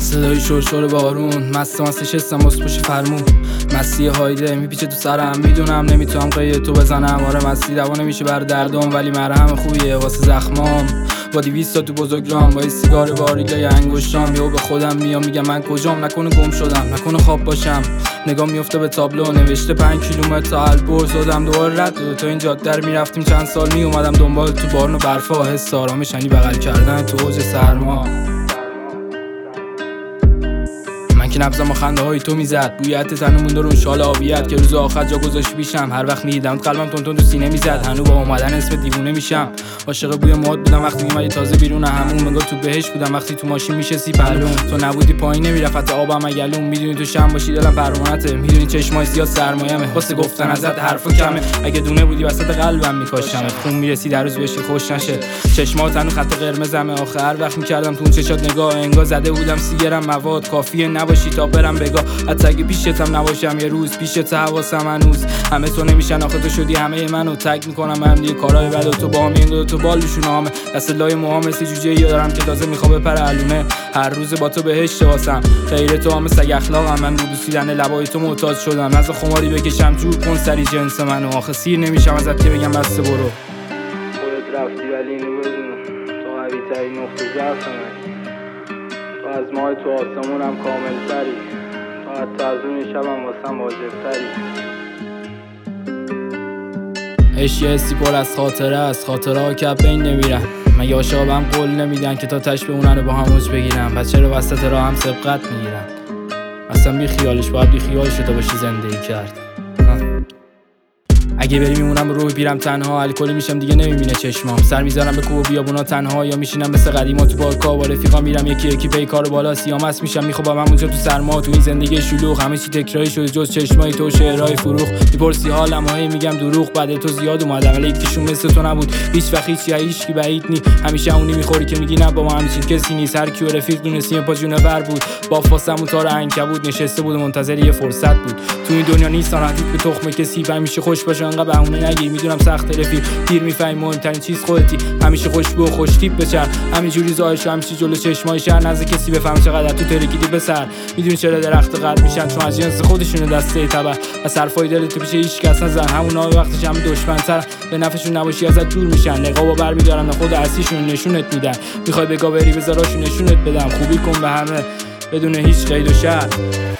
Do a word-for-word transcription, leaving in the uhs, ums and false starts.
صدای شرشر بارون، مست مست نشستم واسه پشت فرمون. مستی هایده میپیچه تو سرم، میدونم نمیتونم قید تو بزنم. آره مستی دوا نمیشه بر دردم، ولی مرهم خوبیه واسه زخمام. با دویست تا تو بزرگرام، با سیگار باریگای انگشتام. یهو به خودم میام میگم من کجام، نکنه گم شدم، نکنه خواب باشم. نگاه میفته به تابلو نوشته پنج کیلومتر تا البرز. دادم دوباره رد تا این جاده رو میرفتیم چند سال. میومدم دنبال تو بارون و برفا، حس آرامش یعنی بغل کردن تو اوج سرما. من که نبضم و خنده های تو میزد، بویت تنو مونده رو شال آبیت که روز آخر جا گذاشت بیشم. هر وقت میدیدم قلبم تون تون تو سینه میزد، هنو با اومدن اسم دیوونه میشم. عاشق بوی مواد بودم وقتی اومدی تازه بیرون همون. منگار تو بهش بودم وقتی تو ماشین میشستی پلون. تو نبودی پایین نمیرفت آبم اگلون. میدونی تو شم باشی دلم پروانته، میدونی چشمای سیاه سرمایه‌مه. واسه گفتن ازت حرفا کمه، اگه دونه بودی وسط قلبم میکاشم. خون میرسی در روز بهش خوش نشه، چشمات هنو خط قرمزمه. آخر وقت میکردم تو اون چشات نگاه، انگار زده بودم سیگرم مواد کافیه نباشی تا برم بگاه. حتی اگه پیشتم نباشم یه روز پیشت حواسم هنوز. همه تو نمیشن آخه تو شدی همه منو. تگ میکنم هم دیگه کارهای بد تو با هم انگار تو بالشون هامه. دست لای موهام سی جوجه یا دارم که تازه میخوام بپره علونه. هر روز با تو بهشت واسم، غیر تو هم سگ اخلاقم. من رو بوسیدن لبای تو معتاد شدم، نذار خماری بکشم جور کن سری جنس منو. آخه سیر نمیشم ازت که بگم بس برو. خودت رفتی ولی اینو بدون تو قوی ترین نقطه ضعف منی. تو از ماه تو آسمونم کامل تری، تو حتی از اون شبم واسم واجب تری. عشق یه حسی پر از خاطره است، خاطره ها که بین نمیرن. مگه عاشقام قول نمیدن که تا تش بمونن و با هم اوج بگیرن؟ پس چرا وسط راه هم سبقت میگیرن؟ اصلا بی خیالش باید بی خیالش تا باشی زندگی کرد. اگه بری میمونم روح بیرم تنها، الکلی میشم دیگه نمیبینه چشمام. سر میذارم به کوه و بیابونا تنها، یا میشینم مثل قدیما تو پارکا با رفیقا. میرم یکی یکی پی کارو بالا، سیامس میشم میخوابم همونجا تو سرما. تو این زندگی شلوغ همه چی تکراری شده جز چشمای تو و شعرهای فروغ. میپرسی حالم و هی میگم دروغ، بعد تو زیاد اومدم ولی یکیشون مثل تو نبود. هیچ وقت هیچ هیچکی بعید نی، همیشه اونی میخوری که میگی نه با ما همچین کسی نیست. هر کیو رفیق دونستیم پا جونور بود، با فاسمون تار عنکبوت نشسته بود منتظر یه فرصت بود. تو این دنیا نیست راحتی به تخم کسی، همیشه خوش باش انقدر بهونه نگیر. میدونم سخت رفیق دیر میفهمی مهمترین چیز خودتی. همیشه خوشبو و خوش تیپ بچر، همینجوری ظاهرش همیشه جلو چشمای شهر نزد کسی بفهم چقدر تو ترکیدی بسر. میدونی چرا درخت قد میشن؟ چون از جنس خودشونه دسته تبع و صرفای دلت تو پیش هیچ کس نزن. همونا وقتش هم دشمن‌تر، به نفعشون نباشی ازت دور میشن. نقابو برمی‌دارن خود اصلیشون نشونت میدن. میخوای بگا بری بذاراشون نشونت بدم. خوبی کن به همه بدون هیچ قید و شرط.